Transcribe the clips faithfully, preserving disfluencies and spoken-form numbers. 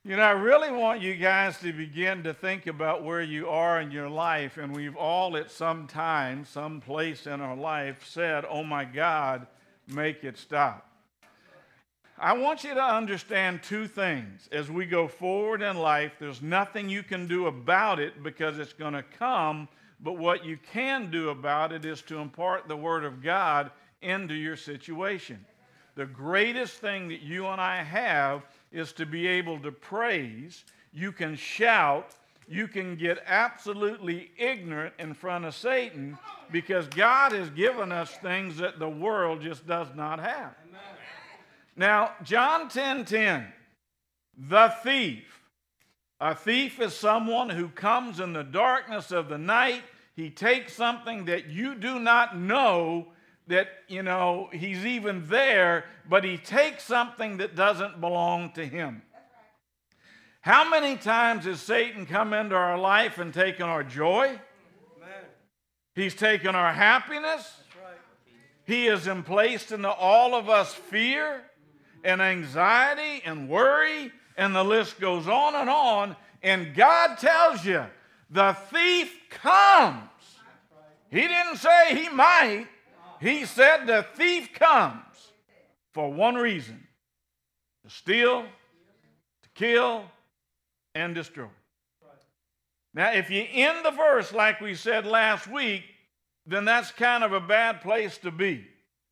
You know, I really want you guys to begin to think about where you are in your life, and we've all at some time, some place in our life said, oh my God, make it stop. I want you to understand two things. As we go forward in life, there's nothing you can do about it because it's going to come, but what you can do about it is to impart the Word of God into your situation. The greatest thing that you and I have is to be able to praise. You can shout. You can get absolutely ignorant in front of Satan because God has given us things that the world just does not have. Amen. Now, John ten ten, the thief. A thief is someone who comes in the darkness of the night. He takes something that you do not know that, you know, he's even there, but he takes something that doesn't belong to him. How many times has Satan come into our life and taken our joy? Amen. He's taken our happiness. Right. He has placed into all of us fear and anxiety and worry, and the list goes on and on. And God tells you, the thief comes. He didn't say he might. He said the thief comes for one reason: to steal, to kill, and destroy. Now, if you end the verse like we said last week, then that's kind of a bad place to be.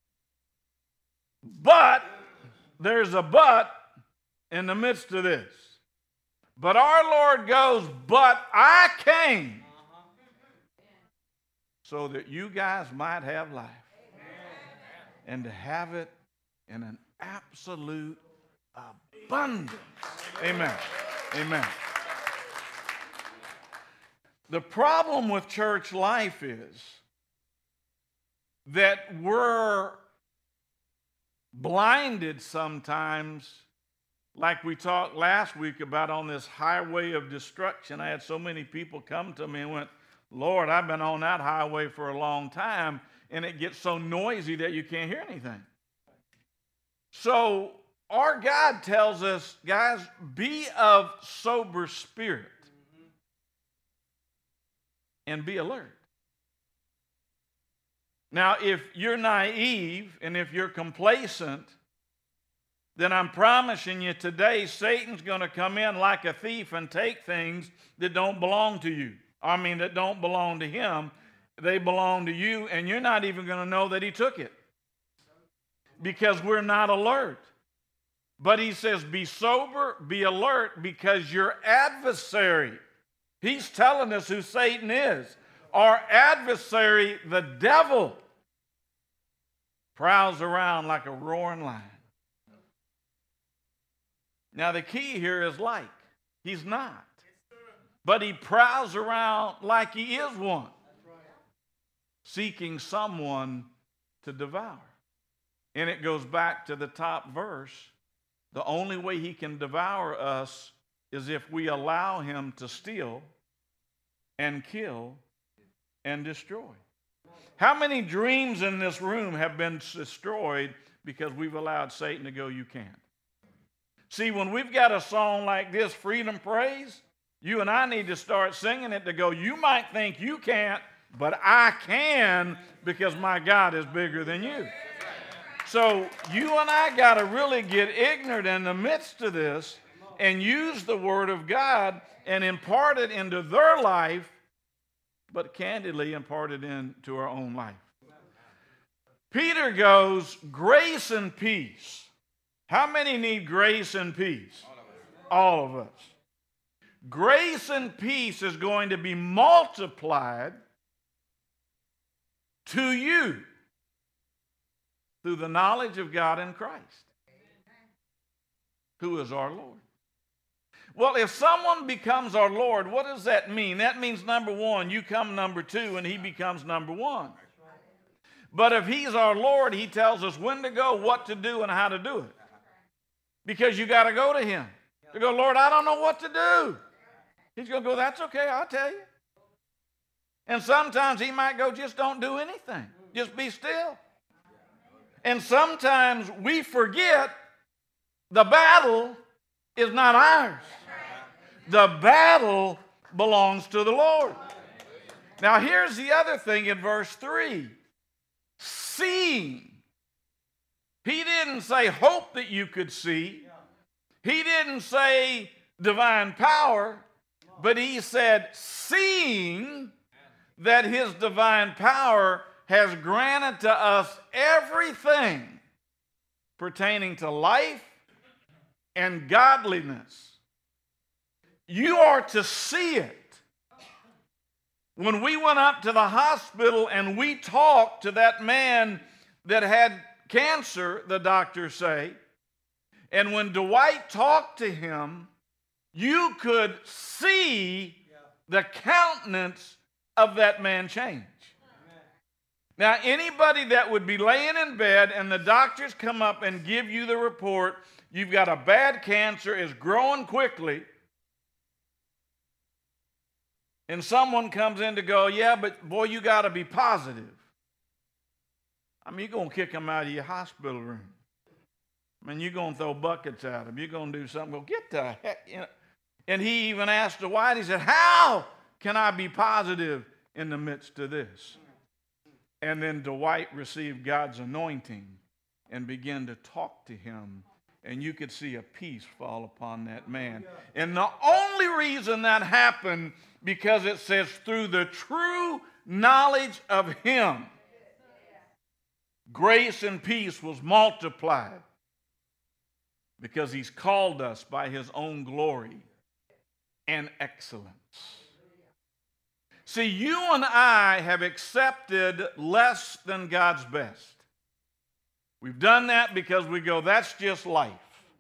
But there's a but in the midst of this. But our Lord goes, but I came so that you guys might have life. And to have it in an absolute abundance. Amen. Amen. The problem with church life is that we're blinded sometimes, like we talked last week about on this highway of destruction. I had so many people come to me and went, Lord, I've been on that highway for a long time, and it gets so noisy that you can't hear anything. So our God tells us, guys, be of sober spirit and be alert. Now, if you're naive and if you're complacent, then I'm promising you today, Satan's going to come in like a thief and take things that don't belong to you. I mean, that don't belong to him. They belong to you, and you're not even going to know that he took it because we're not alert. But he says, be sober, be alert, because your adversary, he's telling us who Satan is. Our adversary, the devil, prowls around like a roaring lion. Now, the key here is like. He's not. But he prowls around like he is one, seeking someone to devour. And it goes back to the top verse. The only way he can devour us is if we allow him to steal and kill and destroy. How many dreams in this room have been destroyed because we've allowed Satan to go, you can't? See, when we've got a song like this, Freedom Praise, you and I need to start singing it to go, you might think you can't, but I can, because my God is bigger than you. So you and I got to really get ignorant in the midst of this and use the Word of God and impart it into their life, but candidly impart it into our own life. Peter goes, grace and peace. How many need grace and peace? All of us. Grace and peace is going to be multiplied to you through the knowledge of God in Christ, who is our Lord. Well, if someone becomes our Lord, what does that mean? That means, number one, you come number two, and he becomes number one. But if he's our Lord, he tells us when to go, what to do, and how to do it. Because you got to go to him. You go, Lord, I don't know what to do. He's going to go, that's okay, I'll tell you. And sometimes he might go, just don't do anything. Just be still. And sometimes we forget the battle is not ours. The battle belongs to the Lord. Now, here's the other thing in verse three. Seeing. He didn't say hope that you could see. He didn't say divine power, but he said seeing that his divine power has granted to us everything pertaining to life and godliness. You are to see it. When we went up to the hospital and we talked to that man that had cancer, the doctors say, and when Dwight talked to him, you could see the countenance of that man change. Now, anybody that would be laying in bed and the doctors come up and give you the report, you've got a bad cancer, it's growing quickly, and someone comes in to go, yeah, but boy, you got to be positive. I mean, you're going to kick them out of your hospital room. I mean, you're going to throw buckets at them. You're going to do something. Go, get the heck. You know. And he even asked Dwight, he said, how can I be positive in the midst of this? And then Dwight received God's anointing and began to talk to him. And you could see a peace fall upon that man. And the only reason that happened, because it says through the true knowledge of him, grace and peace was multiplied, because he's called us by his own glory and excellence. See, you and I have accepted less than God's best. We've done that because we go, that's just life.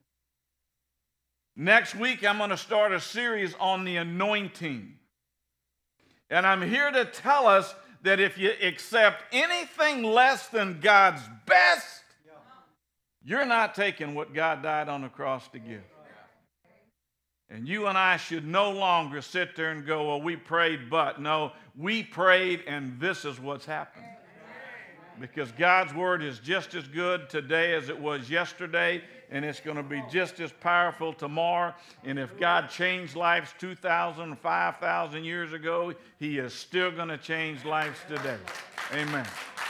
Next week, I'm going to start a series on the anointing. And I'm here to tell us that if you accept anything less than God's best, you're not taking what God died on the cross to give. And you and I should no longer sit there and go, well, we prayed, but. No, we prayed, and this is what's happened. Because God's word is just as good today as it was yesterday, and it's going to be just as powerful tomorrow. And if God changed lives two thousand, five thousand years ago, he is still going to change lives today. Amen.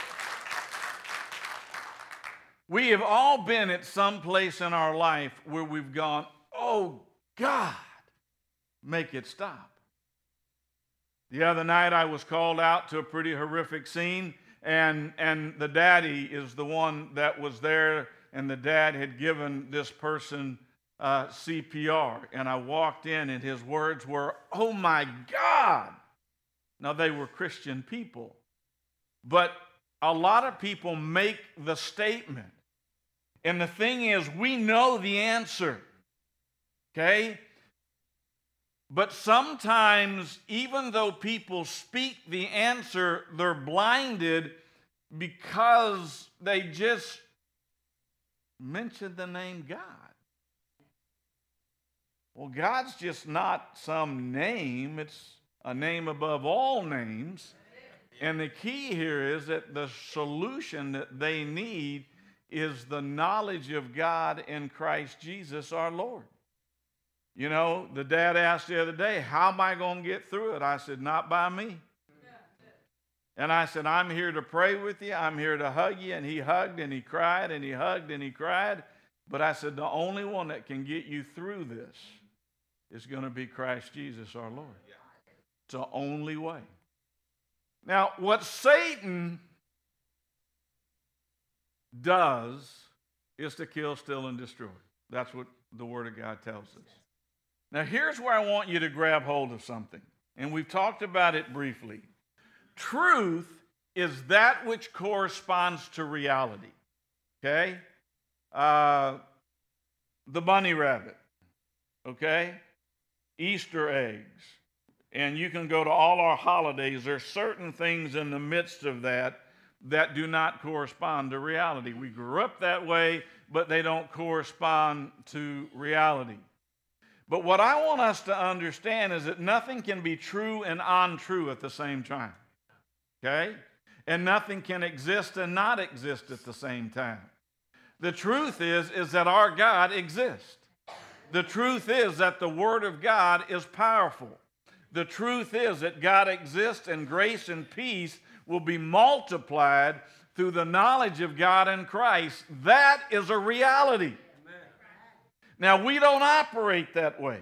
We have all been at some place in our life where we've gone, oh, God, make it stop. The other night I was called out to a pretty horrific scene, and, and the daddy is the one that was there, and the dad had given this person uh, C P R. And I walked in, and his words were, oh, my God. Now, they were Christian people. But a lot of people make the statement. And the thing is, we know the answer. Okay? But sometimes, even though people speak the answer, they're blinded because they just mention the name God. Well, God's just not some name. It's a name above all names. And the key here is that the solution that they need is the knowledge of God in Christ Jesus our Lord. You know, the dad asked the other day, how am I going to get through it? I said, not by me. And I said, I'm here to pray with you. I'm here to hug you. And he hugged and he cried and he hugged and he cried. But I said, the only one that can get you through this is going to be Christ Jesus our Lord. It's the only way. Now, what Satan does is to kill, steal, and destroy. That's what the Word of God tells us. Now, here's where I want you to grab hold of something. And we've talked about it briefly. Truth is that which corresponds to reality. Okay? Uh, the bunny rabbit. Okay? Easter eggs. And you can go to all our holidays. There's certain things in the midst of that that do not correspond to reality. We grew up that way, but they don't correspond to reality. But what I want us to understand is that nothing can be true and untrue at the same time. Okay? And nothing can exist and not exist at the same time. The truth is, is that our God exists. The truth is that the Word of God is powerful. The truth is that God exists, and grace and peace will be multiplied through the knowledge of God in Christ. That is a reality. Amen. Now, we don't operate that way.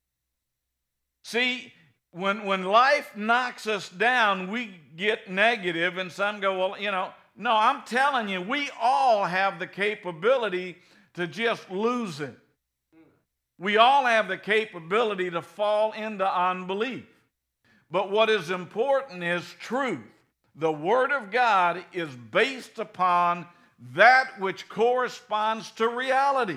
See, when, when life knocks us down, we get negative, and some go, well, you know, no, I'm telling you, we all have the capability to just lose it. We all have the capability to fall into unbelief. But what is important is truth. The Word of God is based upon that which corresponds to reality.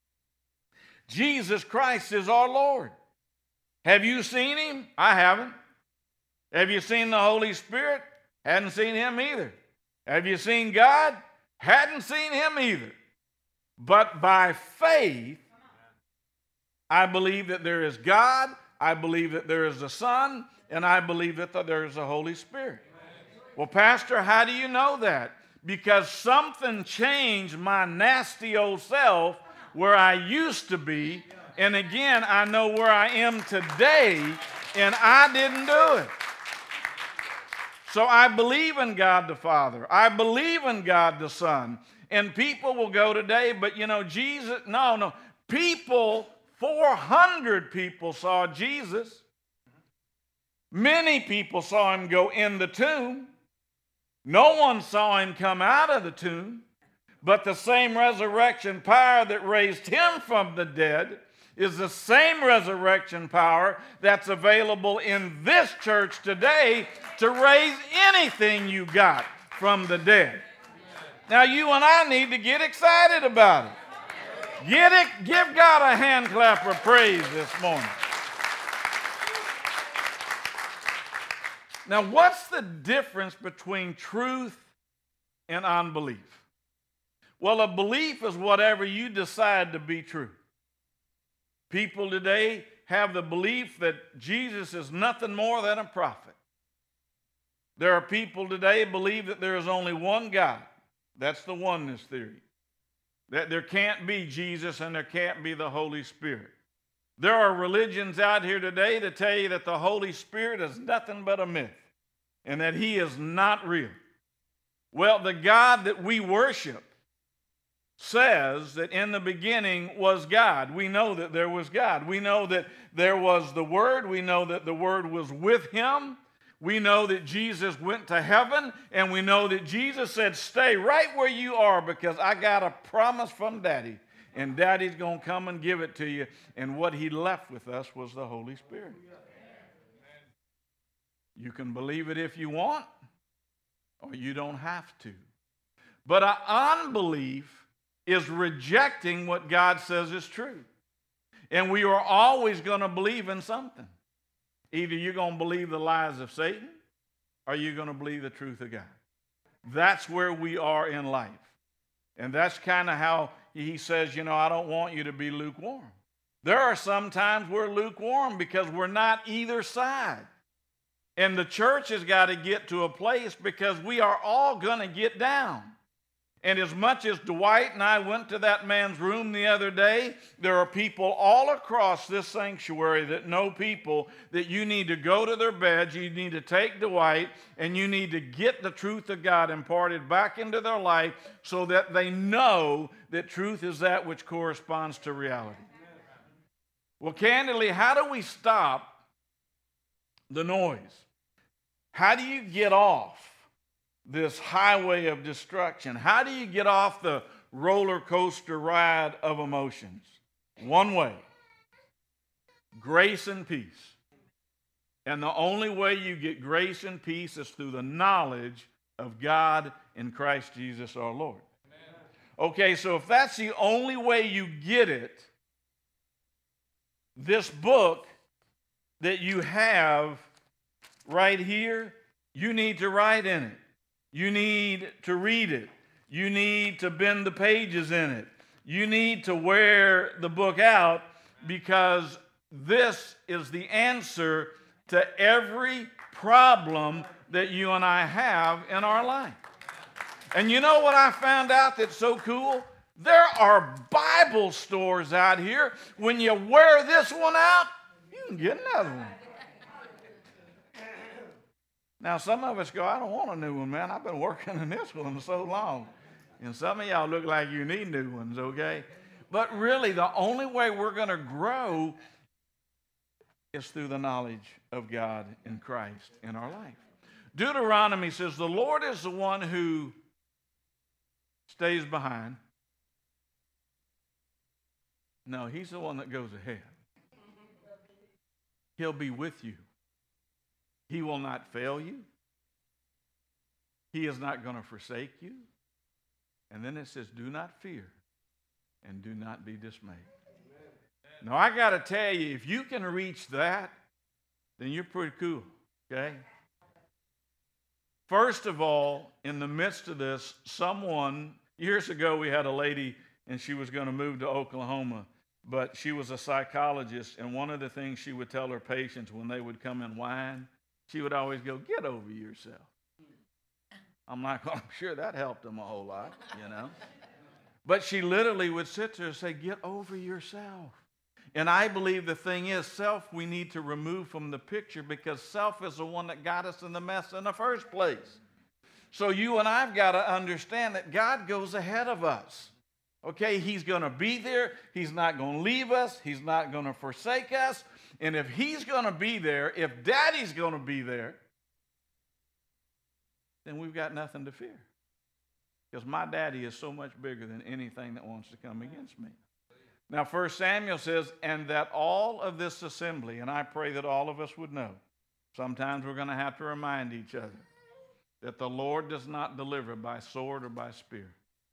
Jesus Christ is our Lord. Have you seen Him? I haven't. Have you seen the Holy Spirit? Hadn't seen Him either. Have you seen God? Hadn't seen Him either. But by faith, I believe that there is God, I believe that there is the Son, and I believe that there is the Holy Spirit. Well, Pastor, how do you know that? Because something changed my nasty old self where I used to be, and again, I know where I am today, and I didn't do it. So I believe in God the Father. I believe in God the Son. And people will go today, but you know, Jesus, no, no. People, four hundred people saw Jesus. Many people saw Him go in the tomb. No one saw Him come out of the tomb. But the same resurrection power that raised Him from the dead is the same resurrection power that's available in this church today to raise anything you got from the dead. Now you and I need to get excited about it. Get it, give God a hand clap of praise this morning. Now, what's the difference between truth and unbelief? Well, a belief is whatever you decide to be true. People today have the belief that Jesus is nothing more than a prophet. There are people today who believe that there is only one God. That's the oneness theory. That there can't be Jesus and there can't be the Holy Spirit. There are religions out here today that tell you that the Holy Spirit is nothing but a myth and that He is not real. Well, the God that we worship says that in the beginning was God. We know that there was God. We know that there was the Word. We know that the Word was with Him. We know that Jesus went to heaven, and we know that Jesus said, stay right where you are because I got a promise from Daddy, and Daddy's going to come and give it to you. And what He left with us was the Holy Spirit. You can believe it if you want, or you don't have to. But an unbelief is rejecting what God says is true. And we are always going to believe in something. Either you're going to believe the lies of Satan or you're going to believe the truth of God. That's where we are in life. And that's kind of how He says, you know, I don't want you to be lukewarm. There are some times we're lukewarm because we're not either side. And the church has got to get to a place because we are all going to get down. And as much as Dwight and I went to that man's room the other day, there are people all across this sanctuary that know people that you need to go to their beds, you need to take Dwight, and you need to get the truth of God imparted back into their life so that they know that truth is that which corresponds to reality. Well, candidly, how do we stop the noise? How do you get off this highway of destruction? How do you get off the roller coaster ride of emotions? One way: grace and peace. And the only way you get grace and peace is through the knowledge of God in Christ Jesus our Lord. Amen. Okay, so if that's the only way you get it, this book that you have right here, you need to write in it. You need to read it. You need to bend the pages in it. You need to wear the book out because this is the answer to every problem that you and I have in our life. And you know what I found out that's so cool? There are Bible stores out here. When you wear this one out, you can get another one. Now, some of us go, I don't want a new one, man. I've been working in this one so long. And some of y'all look like you need new ones, okay? But really, the only way we're going to grow is through the knowledge of God in Christ in our life. Deuteronomy says, the Lord is the one who stays behind. No, he's the one that goes ahead. He'll be with you. He will not fail you. He is not going to forsake you. And then it says, do not fear and do not be dismayed. Now, I got to tell you, if you can reach that, then you're pretty cool, okay? First of all, in the midst of this, someone, years ago we had a lady and she was going to move to Oklahoma, but she was a psychologist, and one of the things she would tell her patients when they would come and whine, she would always go, get over yourself. I'm like, well, I'm sure that helped them a whole lot, you know. But she literally would sit there and say, get over yourself. And I believe the thing is, self we need to remove from the picture, because self is the one that got us in the mess in the first place. So you and I've got to understand that God goes ahead of us. Okay, he's going to be there. He's not going to leave us. He's not going to forsake us. And if he's going to be there, if Daddy's going to be there, then we've got nothing to fear. Because my daddy is so much bigger than anything that wants to come against me. Now, First Samuel says, and that all of this assembly, and I pray that all of us would know, sometimes we're going to have to remind each other that the Lord does not deliver by sword or by spear.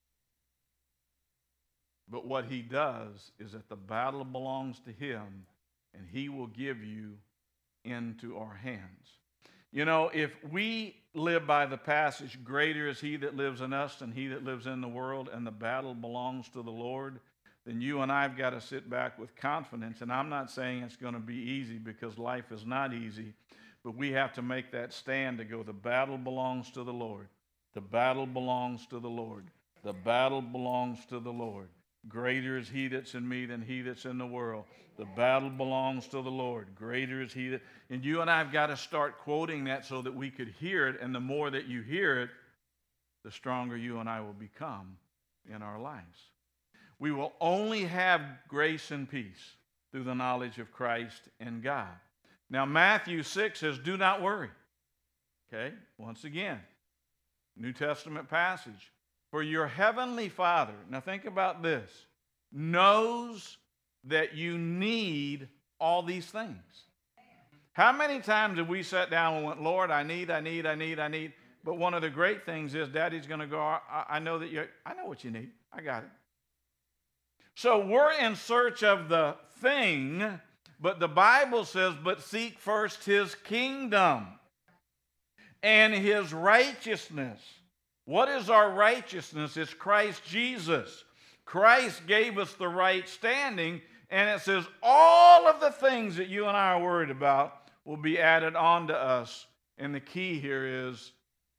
But what he does is that the battle belongs to him, and he will give you into our hands. You know, if we live by the passage, greater is he that lives in us than he that lives in the world, and the battle belongs to the Lord, then you and I have got to sit back with confidence. And I'm not saying it's going to be easy, because life is not easy, but we have to make that stand to go, the battle belongs to the Lord. The battle belongs to the Lord. The battle belongs to the Lord. Greater is he that's in me than he that's in the world. The battle belongs to the Lord. Greater is he that... And you and I have got to start quoting that so that we could hear it. And the more that you hear it, the stronger you and I will become in our lives. We will only have grace and peace through the knowledge of Christ and God. Now, Matthew six says, do not worry. Okay, once again, New Testament passage. For your heavenly Father, now think about this, knows that you need all these things. How many times have we sat down and went, Lord, I need, I need, I need, I need. But one of the great things is Daddy's going to go, I, I know that you, I know what you need. I got it. So we're in search of the thing, but the Bible says, but seek first his kingdom and his righteousness. What is our righteousness? It's Christ Jesus. Christ gave us the right standing, and it says all of the things that you and I are worried about will be added on to us. And the key here is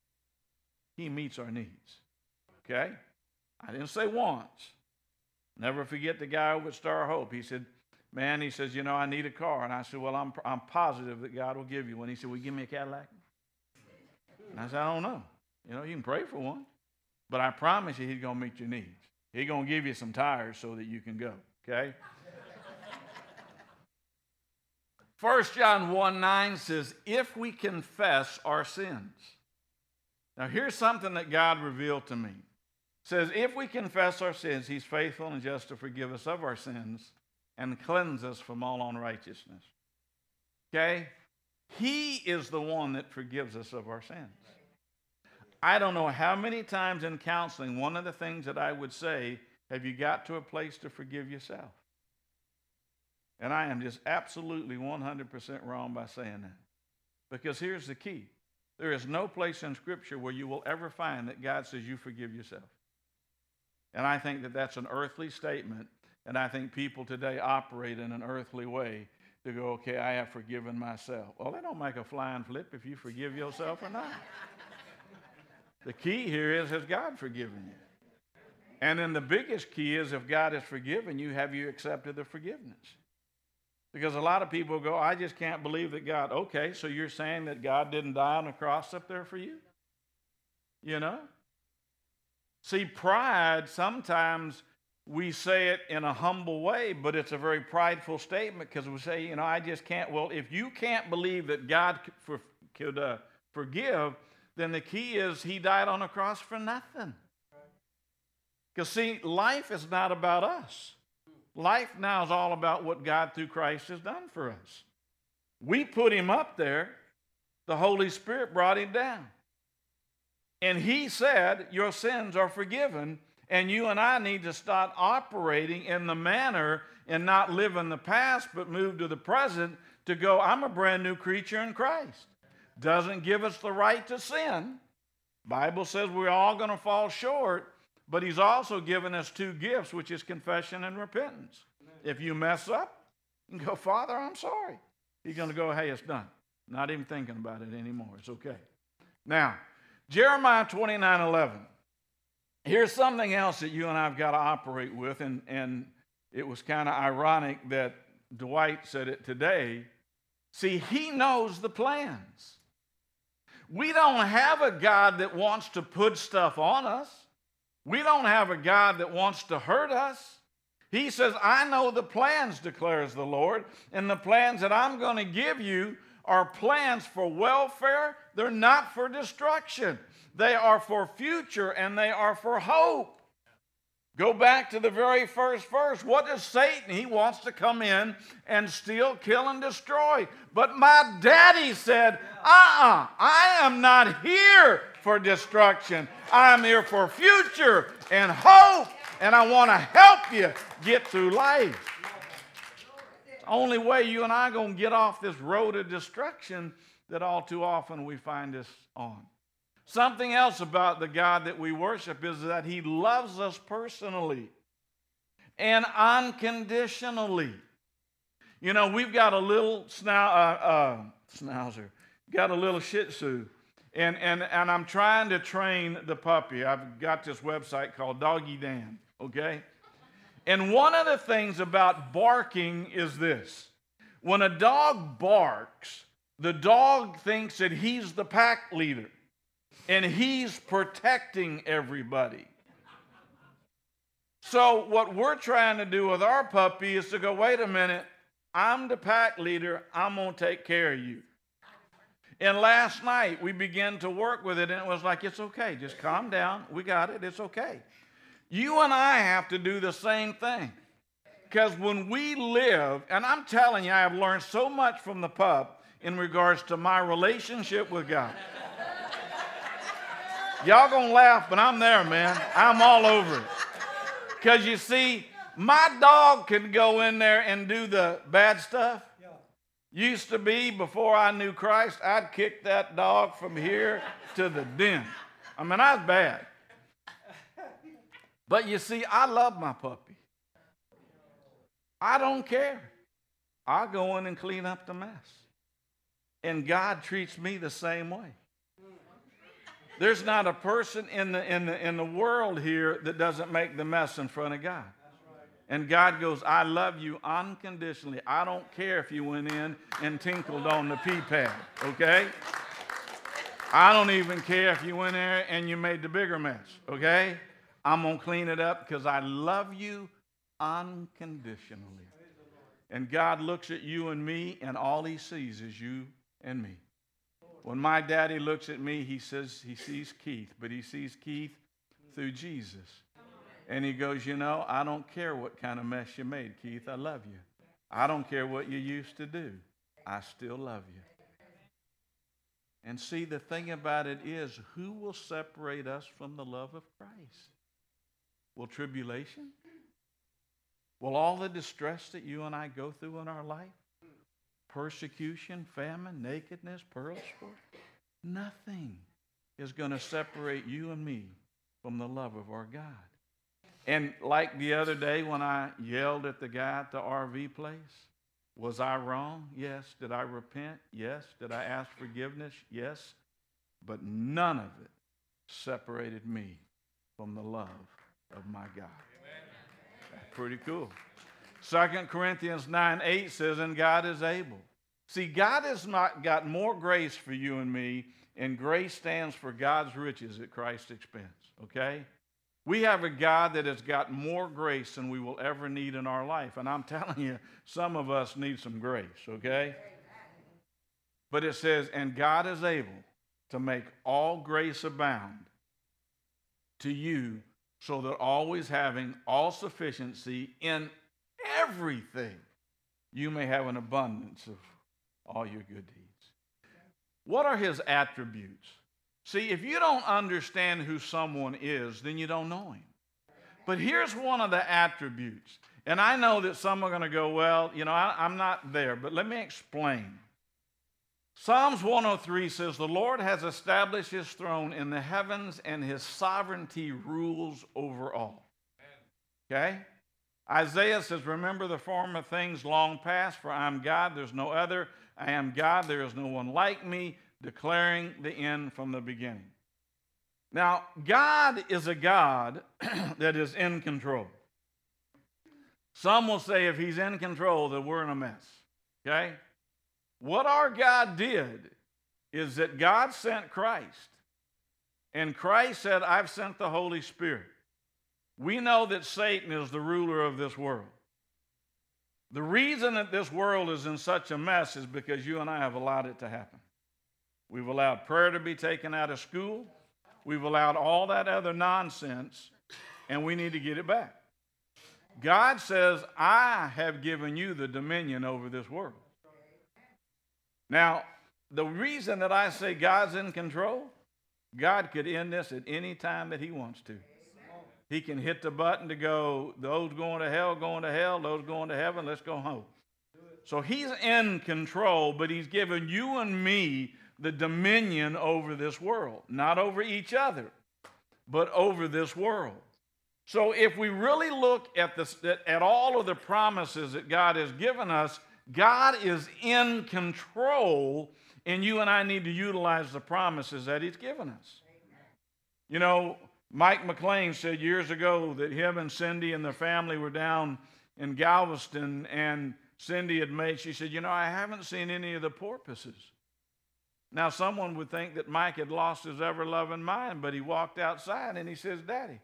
he meets our needs. Okay? I didn't say wants. Never forget the guy over at Star Hope. He said, man, he says, you know, I need a car. And I said, well, I'm, I'm positive that God will give you one. He said, will you give me a Cadillac? And I said, I don't know. You know, you can pray for one. But I promise you he's going to meet your needs. He's going to give you some tires so that you can go. Okay? First John one nine says, if we confess our sins. Now, here's something that God revealed to me. It says, if we confess our sins, he's faithful and just to forgive us of our sins and cleanse us from all unrighteousness. Okay? He is the one that forgives us of our sins. I don't know how many times in counseling, one of the things that I would say, have you got to a place to forgive yourself? And I am just absolutely one hundred percent wrong by saying that. Because here's the key. There is no place in Scripture where you will ever find that God says you forgive yourself. And I think that that's an earthly statement, and I think people today operate in an earthly way to go, okay, I have forgiven myself. Well, that don't make a flying flip if you forgive yourself or not. The key here is, has God forgiven you? And then the biggest key is if God has forgiven you, have you accepted the forgiveness? Because a lot of people go, I just can't believe that God, okay, so you're saying that God didn't die on the cross up there for you? You know? See, pride, sometimes we say it in a humble way, but it's a very prideful statement because we say, you know, I just can't. Well, if you can't believe that God could, for, could uh, forgive, then the key is he died on the cross for nothing. Because, see, life is not about us. Life now is all about what God through Christ has done for us. We put him up there. The Holy Spirit brought him down. And he said, your sins are forgiven, and you and I need to start operating in the manner and not live in the past, but move to the present to go, I'm a brand new creature in Christ. Doesn't give us the right to sin. Bible says we're all going to fall short, but he's also given us two gifts, which is confession and repentance. Amen. If you mess up, you can go, Father, I'm sorry. He's going to go, hey, it's done. Not even thinking about it anymore. It's okay. Now, Jeremiah twenty-nine eleven. Here's something else that you and I have got to operate with, and, and it was kind of ironic that Dwight said it today. See, he knows the plans. We don't have a God that wants to put stuff on us. We don't have a God that wants to hurt us. He says, I know the plans, declares the Lord, and the plans that I'm going to give you are plans for welfare. They're not for destruction. They are for future, and they are for hope. Go back to the very first verse. What does Satan? He wants to come in and steal, kill, and destroy. But my daddy said, uh-uh, I am not here for destruction. I am here for future and hope, and I want to help you get through life. The only way you and I are going to get off this road of destruction that all too often we find us on. Something else about the God that we worship is that he loves us personally and unconditionally. You know, we've got a little snau- uh, uh, schnauzer, got a little Shih Tzu, and, and, and I'm trying to train the puppy. I've got this website called Doggy Dan, okay? And one of the things about barking is this. When a dog barks, the dog thinks that he's the pack leader. And he's protecting everybody. So what we're trying to do with our puppy is to go, wait a minute, I'm the pack leader, I'm going to take care of you. And last night we began to work with it, and it was like, it's okay, just calm down, we got it, it's okay. You and I have to do the same thing. Because when we live, and I'm telling you, I have learned so much from the pup in regards to my relationship with God. Y'all gonna laugh, but I'm there, man. I'm all over it. Because you see, my dog can go in there and do the bad stuff. Yeah. Used to be, before I knew Christ, I'd kick that dog from here to the den. I mean, I was bad. But you see, I love my puppy. I don't care. I go in and clean up the mess. And God treats me the same way. There's not a person in the, in the, in the world here that doesn't make the mess in front of God. And God goes, I love you unconditionally. I don't care if you went in and tinkled on the pee pad, okay? I don't even care if you went there and you made the bigger mess, okay? I'm going to clean it up because I love you unconditionally. And God looks at you and me, and all he sees is you and me. When my daddy looks at me, he says he sees Keith, but he sees Keith through Jesus. And he goes, you know, I don't care what kind of mess you made, Keith. I love you. I don't care what you used to do. I still love you. And see, the thing about it is, who will separate us from the love of Christ? Will tribulation? Will all the distress that you and I go through in our life? Persecution, famine, nakedness, pearl sport. Nothing is going to separate you and me from the love of our God. And like the other day when I yelled at the guy at the R V place, was I wrong? Yes. Did I repent? Yes. Did I ask forgiveness? Yes. But none of it separated me from the love of my God. That's pretty cool. Second Corinthians nine eight says, and God is able. See, God has not got more grace for you and me, and grace stands for God's riches at Christ's expense, okay? We have a God that has got more grace than we will ever need in our life. And I'm telling you, some of us need some grace, okay? But it says, and God is able to make all grace abound to you, so that always having all sufficiency in everything, you may have an abundance of all your good deeds. What are his attributes? See, if you don't understand who someone is, then you don't know him. But here's one of the attributes. And I know that some are going to go, well, you know, I, I'm not there, but let me explain. Psalms one oh three says, the Lord has established his throne in the heavens, and his sovereignty rules over all. Okay? Isaiah says, remember the former things long past, for I am God, there's no other. I am God, there is no one like me, declaring the end from the beginning. Now, God is a God that is in control. Some will say if he's in control, that we're in a mess. Okay? What our God did is that God sent Christ. And Christ said, I've sent the Holy Spirit. We know that Satan is the ruler of this world. The reason that this world is in such a mess is because you and I have allowed it to happen. We've allowed prayer to be taken out of school. We've allowed all that other nonsense, and we need to get it back. God says, I have given you the dominion over this world. Now, the reason that I say God's in control, God could end this at any time that he wants to. He can hit the button to go, those going to hell, going to hell, those going to heaven, let's go home. So he's in control, but he's given you and me the dominion over this world. Not over each other, but over this world. So if we really look at, this, at all of the promises that God has given us, God is in control, and you and I need to utilize the promises that he's given us. You know, Mike McLean said years ago that him and Cindy and their family were down in Galveston, and Cindy had made, she said, you know, I haven't seen any of the porpoises. Now, someone would think that Mike had lost his ever-loving mind, but he walked outside and he says, Daddy,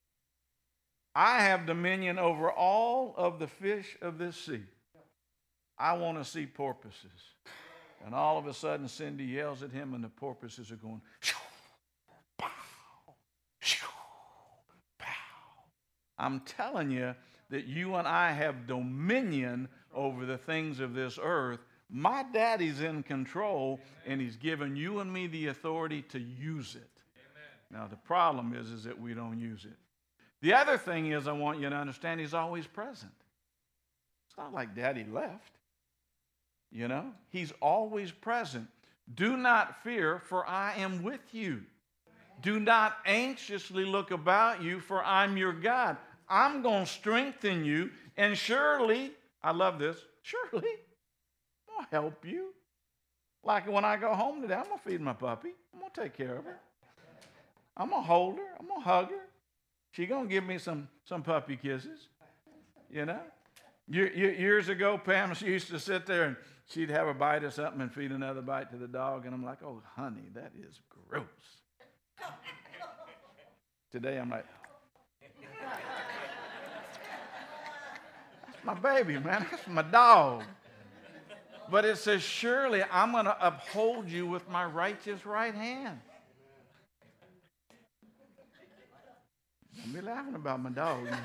I have dominion over all of the fish of this sea. I want to see porpoises. And all of a sudden, Cindy yells at him, and the porpoises are going, shoo, pow, shoo, pow. I'm telling you that you and I have dominion over the things of this earth. My daddy's in control, and he's given you and me the authority to use it. Amen. Now, the problem is, is that we don't use it. The other thing is, I want you to understand, he's always present. It's not like daddy left. You know, he's always present. Do not fear, for I am with you. Do not anxiously look about you, for I'm your God. I'm going to strengthen you, and surely, I love this, surely, I'll help you. Like when I go home today, I'm going to feed my puppy. I'm going to take care of her. I'm going to hold her. I'm going to hug her. She's going to give me some, some puppy kisses, you know. Years ago, Pam, she used to sit there and she'd have a bite of something and feed another bite to the dog. And I'm like, oh, honey, that is gross. Today, I'm like, that's my baby, man. That's my dog. But it says, surely I'm going to uphold you with my righteous right hand. Don't be laughing about my dog, man.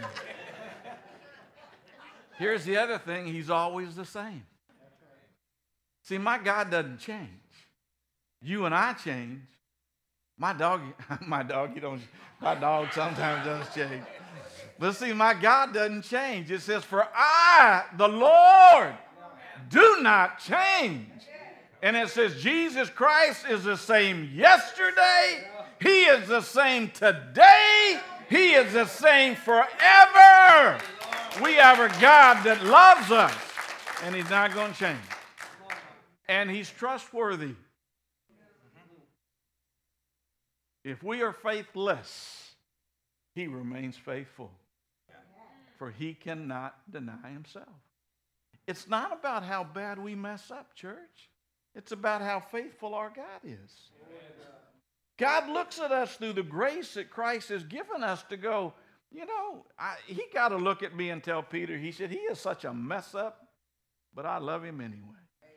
Here's the other thing. He's always the same. See, my God doesn't change. You and I change. My dog, my dog, you don't, my dog sometimes does change. But see, my God doesn't change. It says, for I, the Lord, do not change. And it says, Jesus Christ is the same yesterday. He is the same today. He is the same forever. We have a God that loves us, and he's not going to change. And he's trustworthy. If we are faithless, he remains faithful, for he cannot deny himself. It's not about how bad we mess up, church. It's about how faithful our God is. God looks at us through the grace that Christ has given us to go, you know, I, he got to look at me and tell Peter, he said, he is such a mess up, but I love him anyway.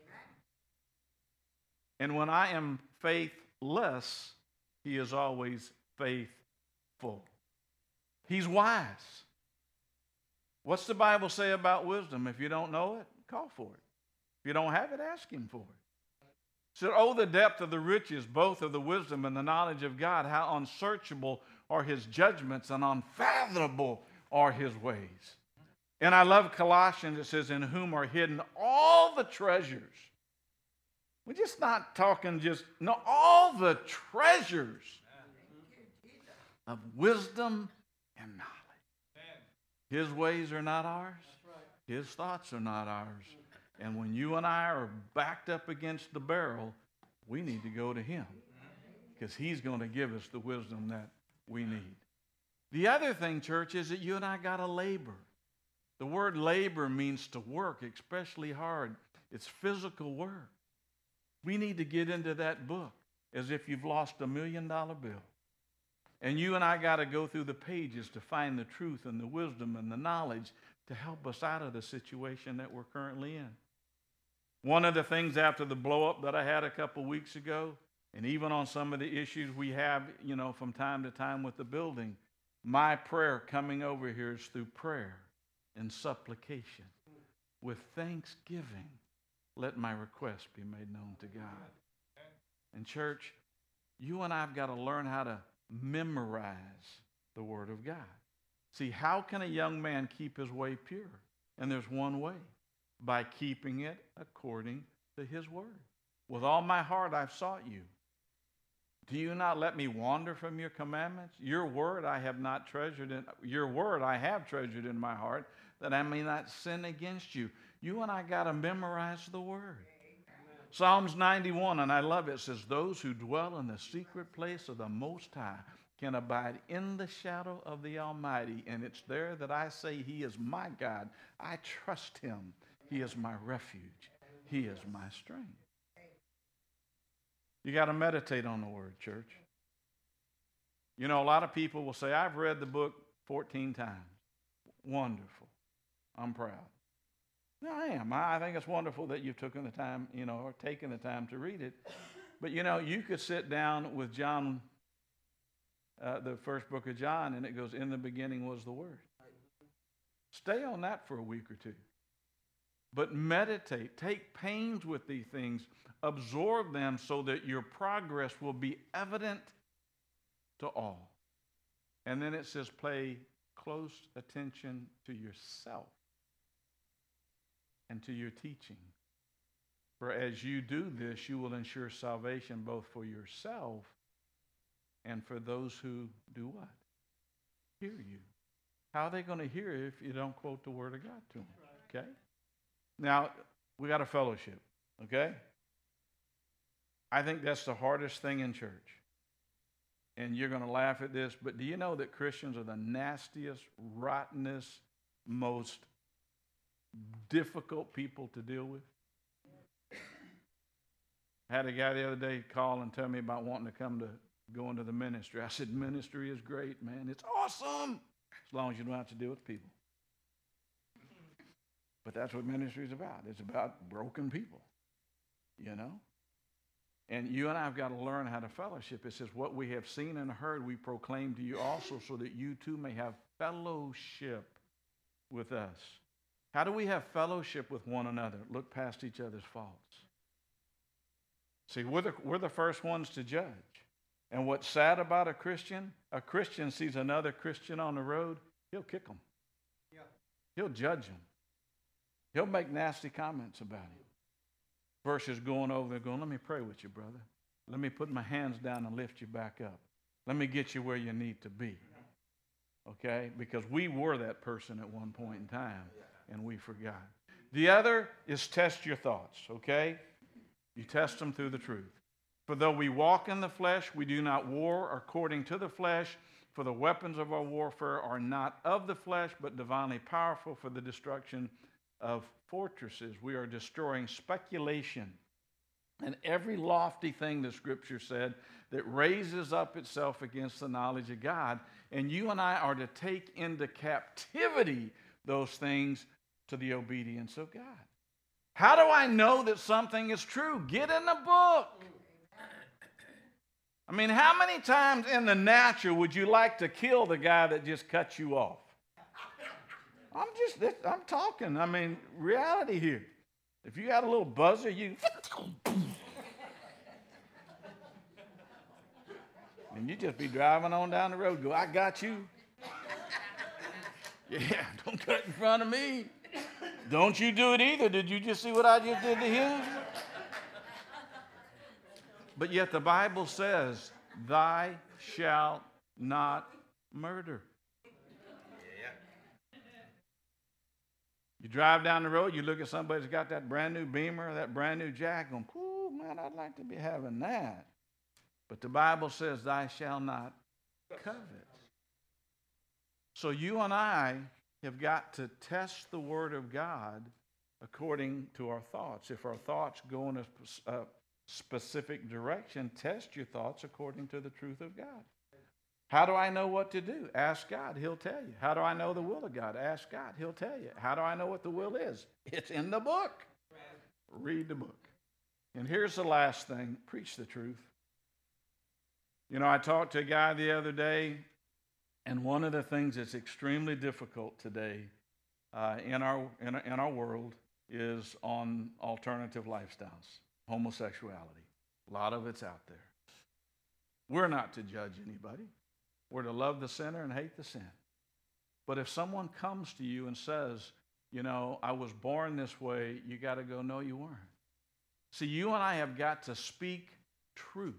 And when I am faithless, he is always faithful. He's wise. What's the Bible say about wisdom? If you don't know it, call for it. If you don't have it, ask him for it. So, oh, the depth of the riches, both of the wisdom and the knowledge of God, how unsearchable are his judgments and unfathomable are his ways. And I love Colossians. It says, in whom are hidden all the treasures. We're just not talking just, no, all the treasures of wisdom and knowledge. His ways are not ours. His thoughts are not ours. And when you and I are backed up against the barrel, we need to go to him, because he's going to give us the wisdom that we need. The other thing, church, is that you and I got to labor. The word labor means to work, especially hard. It's physical work. We need to get into that book as if you've lost a million dollar bill. And you and I got to go through the pages to find the truth and the wisdom and the knowledge to help us out of the situation that we're currently in. One of the things after the blow-up that I had a couple weeks ago, and even on some of the issues we have, you know, from time to time with the building, my prayer coming over here is through prayer and supplication. With thanksgiving, let my request be made known to God. And church, you and I have got to learn how to memorize the Word of God. See, how can a young man keep his way pure? And there's one way, by keeping it according to his word. With all my heart I've sought you. Do you not let me wander from your commandments? Your word I have not treasured in, your word I have treasured in my heart, that I may not sin against you. You and I got to memorize the word. Amen. Psalms ninety-one, and I love it, says, those who dwell in the secret place of the Most High can abide in the shadow of the Almighty. And it's there that I say he is my God. I trust him. He is my refuge. He is my strength. You got to meditate on the word, church. You know, a lot of people will say, I've read the book fourteen times. Wonderful. I'm proud. No, I am. I think it's wonderful that you've taken the time, you know, or taken the time to read it. But, you know, you could sit down with John, uh, the first book of John, and it goes, in the beginning was the Word. Stay on that for a week or two. But meditate. Take pains with these things. Absorb them so that your progress will be evident to all. And then it says, pay close attention to yourself and to your teaching. For as you do this, you will ensure salvation both for yourself and for those who do what? Hear you. How are they going to hear if you don't quote the Word of God to them? Okay? Now, we got a fellowship, okay? I think that's the hardest thing in church. And you're going to laugh at this, but do you know that Christians are the nastiest, rottenest, most difficult people to deal with? I had a guy the other day call and tell me about wanting to come to go into the ministry. I said, ministry is great, man. It's awesome, as long as you don't have to deal with people. But that's what ministry is about. It's about broken people, you know? And you and I have got to learn how to fellowship. It says, what we have seen and heard, we proclaim to you also, so that you too may have fellowship with us. How do we have fellowship with one another? Look past each other's faults. See, we're the, we're the first ones to judge. And what's sad about a Christian, a Christian sees another Christian on the road, he'll kick them. Yeah. He'll judge them. He'll make nasty comments about him. Versus going over there going, let me pray with you, brother. Let me put my hands down and lift you back up. Let me get you where you need to be. Okay? Because we were that person at one point in time, and we forgot. The other is test your thoughts, okay? You test them through the truth. For though we walk in the flesh, we do not war according to the flesh. For the weapons of our warfare are not of the flesh, but divinely powerful for the destruction of fortresses. We are destroying speculation and every lofty thing the Scripture said that raises up itself against the knowledge of God. And you and I are to take into captivity those things to the obedience of God. How do I know that something is true? Get in the book. I mean, how many times in the natural would you like to kill the guy that just cut you off? I'm just, I'm talking, I mean, reality here. If you got a little buzzer, you... and you just be driving on down the road, go, I got you. Yeah, don't cut in front of me. Don't you do it either. Did you just see what I just did to him? But yet the Bible says, thou shalt not murder. You drive down the road, you look at somebody that's got that brand new Beamer, that brand new Jack, going, oh, man, I'd like to be having that. But the Bible says, thou shalt not covet. So you and I have got to test the Word of God according to our thoughts. If our thoughts go in a, a specific direction, test your thoughts according to the truth of God. How do I know what to do? Ask God. He'll tell you. How do I know the will of God? Ask God. He'll tell you. How do I know what the will is? It's in the book. Read the book. And here's the last thing. Preach the truth. You know, I talked to a guy the other day, and one of the things that's extremely difficult today uh, in our in, in our world is on alternative lifestyles, homosexuality. A lot of it's out there. We're not to judge anybody. We're to love the sinner and hate the sin. But if someone comes to you and says, you know, I was born this way, you got to go, no, you weren't. See, you and I have got to speak truth,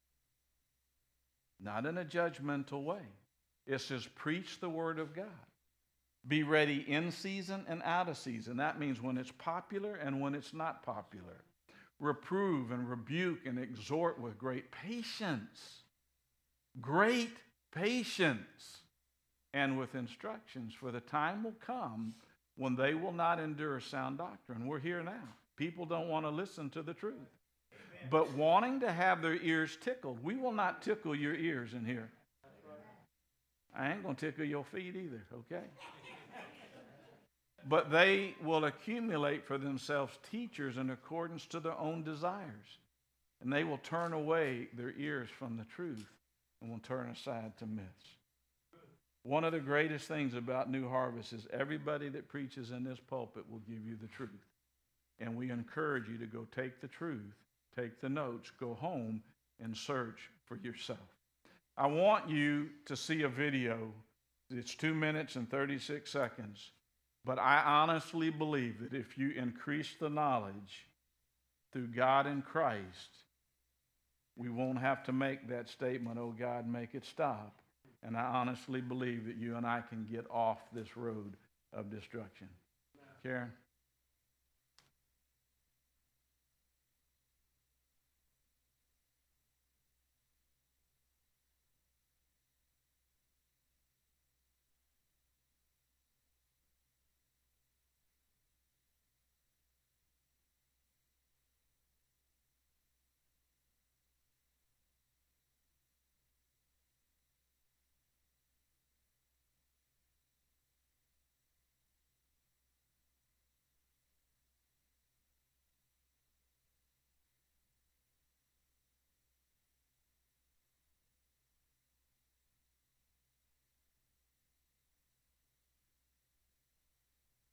not in a judgmental way. It says, preach the word of God. Be ready in season and out of season. That means when it's popular and when it's not popular. Reprove and rebuke and exhort with great patience. Great patience. And with instructions, for the time will come when they will not endure sound doctrine. We're here now. People don't want to listen to the truth. Amen. But wanting to have their ears tickled. We will not tickle your ears in here. I ain't going to tickle your feet either, okay? But they will accumulate for themselves teachers in accordance to their own desires. And they will turn away their ears from the truth and will turn aside to myths. One of the greatest things about New Harvest is everybody that preaches in this pulpit will give you the truth. And we encourage you to go take the truth, take the notes, go home and search for yourself. I want you to see a video. It's two minutes and thirty-six seconds. But I honestly believe that if you increase the knowledge through God and Christ, we won't have to make that statement, oh God, make it stop. And I honestly believe that you and I can get off this road of destruction. Karen?